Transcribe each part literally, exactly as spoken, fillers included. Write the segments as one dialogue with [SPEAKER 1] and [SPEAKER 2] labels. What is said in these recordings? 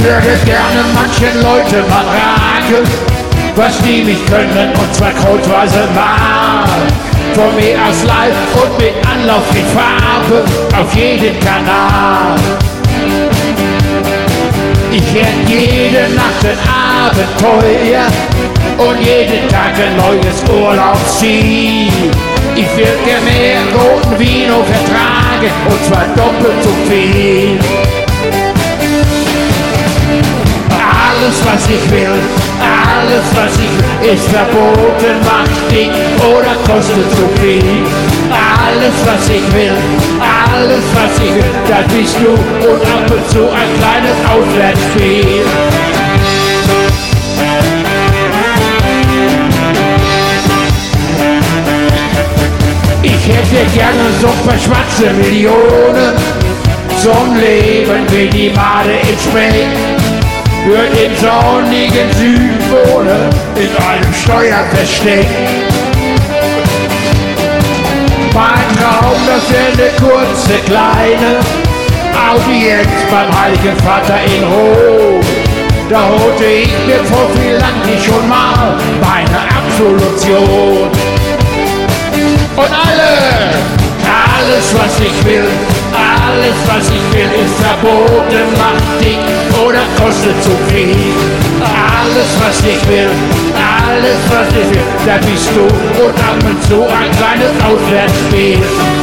[SPEAKER 1] würde gerne manchen Leuten mal raten, was die nicht können, und zwar kreuzweise mal. Von mir aus live und mit Anlauf in Farbe auf jeden Kanal. Ich werd jede Nacht ein Abenteuer und jeden Tag ein neues Urlaubsziel. Ich will gerne mehr roten Vino vertragen, und zwar doppelt so viel. Alles, was ich will, alles, was ich will, ist verboten, macht dick oder kostet zu viel. Alles, was ich will, alles, was ich will, das bist du, und ab und zu ein kleines Auswärtsspiel. Ich hätte gerne so ein paar schwarze Millionen zum Leben wie die Made in Speck. Würde im sonnigen Süden wohnen, in einem Steuerversteck. Mein Traum, das wäre eine kurze, kleine Audienz beim Heiligen Vater in Rom. Da holte ich mir vor viel lang nicht schon mal meine Absolution. Und alle, alles was ich will, alles was ich will ist verboten, macht dick oder kostet zu viel. Alles was ich will, alles was ich will, da bist du, und ab und zu ein kleines Auswärtsspiel.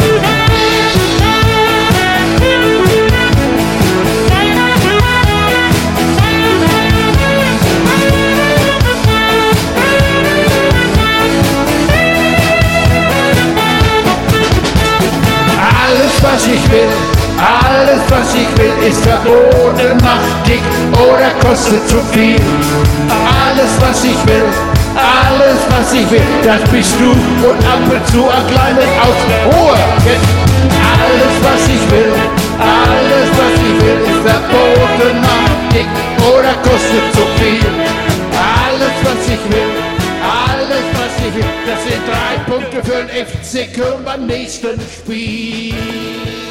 [SPEAKER 1] Was ich will, alles was ich will ist verboten, macht dick oder kostet zu viel. Alles was ich will, alles was ich will, das bist du, und ab und zu ein kleines Aus. Ruhe! Alles was ich will, alles was ich will ist verboten, macht dick oder kostet zu viel. Alles was ich will, alles was ich will, das sind drei Punkte für den F C Köln beim nächsten Spiel.